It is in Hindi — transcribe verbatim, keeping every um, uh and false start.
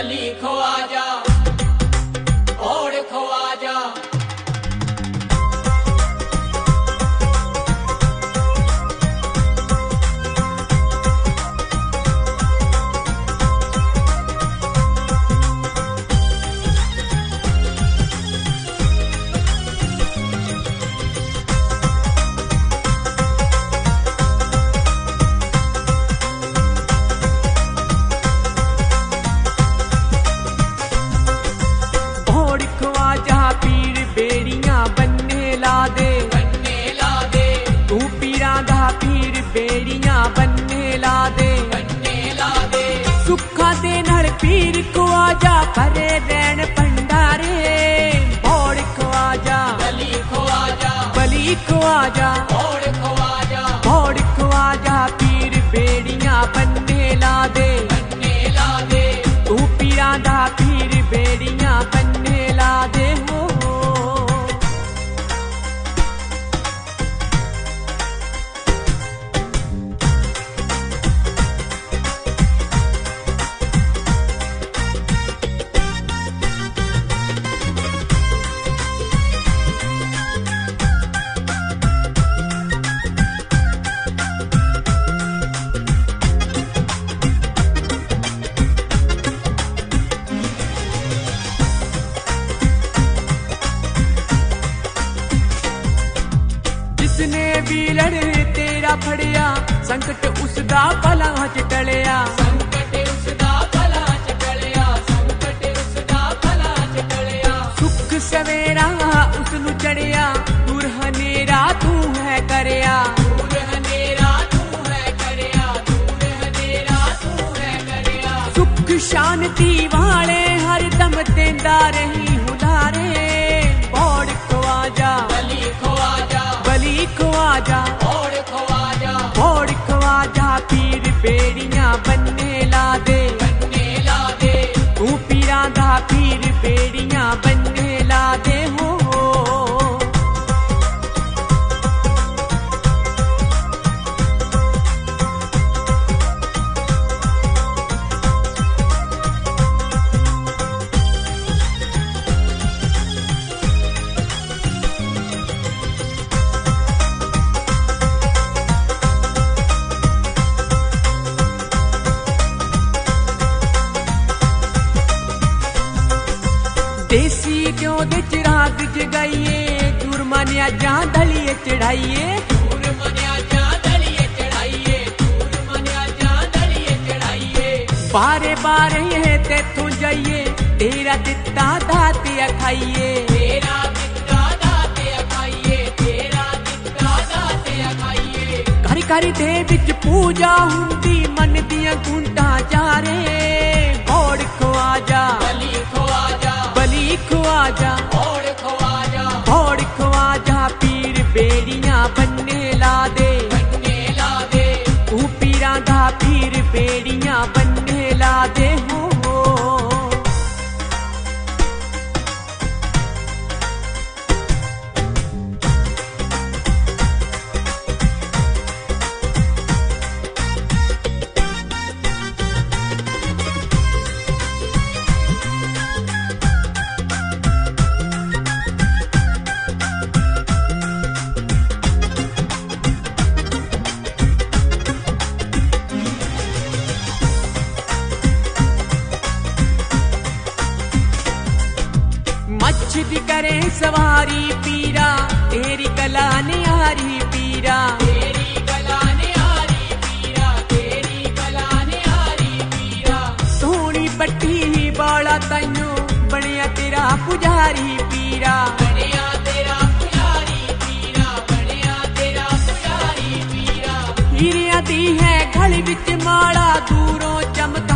बली ख्वाजा और ख्वाजा। पीर ख्वाजा भरे रैन भंडारे और ख्वाजा बली ख्वाजा बली ख्वाजा और ख्वाजा और ख्वाजा पीर बेड़ियां बनने ला दे बनने ला दे। तू पीरां दा पीर बेड़ियां बनने ला दे हो। जिसने भी लड़े तेरा फड़िया संकट उसदा भला च टलिया संकट उसदा भला च टलिया संकट उसदा भला च टलिया। सुख सवेरा उसनु चढ़िया दूर हनेरा तू है करिया दूर हनेरा तू है करिया दूर हनेरा तू है करिया। सुख शांति वाले हर दम देंदा रही हुलारे और ख्वाजा बली ख्वाजा बली ख्वाजा और ख्वाजा और ख्वाजा पीर बेड़ियां बनने ला दे बनने ला दे। तू पीरां दा पीर बेड़ियां बनने ला दे हो। देसी क्यों दे चिराग जगाइए चूर मनिया जा दलिए चढ़ाइए चूर मनिया जा दलिए चढ़ाइए चूर मनिया जा दलिए चढ़ाइए। बारे बारे ये तेथों जाइए तेरा दिता दाते खाइए तेरा दिता दाते खाइए तेरा दिता दाते खाइए। घर घर दे विच पूजा हुंदी मन दियां गुंडा जारे और ख्वाजा बली ख्वाजा बली ख्वाजा और ख्वाजा और ख्वाजा पीर बेड़ियां बनने ला दे बनने ला दे। तू पीरां दा पीर बेड़ियां बनने ला दे हो। मच्छी करे सवारी पीरा तेरी कला निहारी पीरा तेरी कला निहारी पीरा तेरी कला निहारी पीरा। सोनी पट्टी बाला तैनू बनिया तेरा पुजारी पीरा बनिया तेरा पुजारी पीरा बनिया तेरा पुजारी पीरा। हीरिया दी है गल विच माला दूरों चमक